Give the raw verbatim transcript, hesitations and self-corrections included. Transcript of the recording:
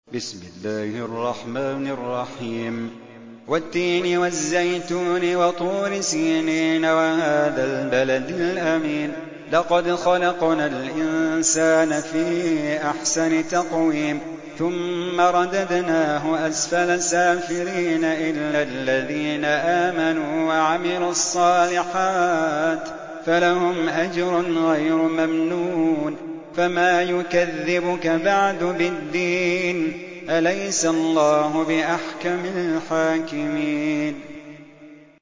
بسم الله الرحمن الرحيم والتين والزيتون وطور سينين وهذا البلد الأمين لقد خلقنا الإنسان في أحسن تقويم ثم رددناه أسفل سافلين إلا الذين آمنوا وعملوا الصالحات فلهم أجر غير ممنون فما يكذبك بعد بالدين أليس الله بأحكم الحاكمين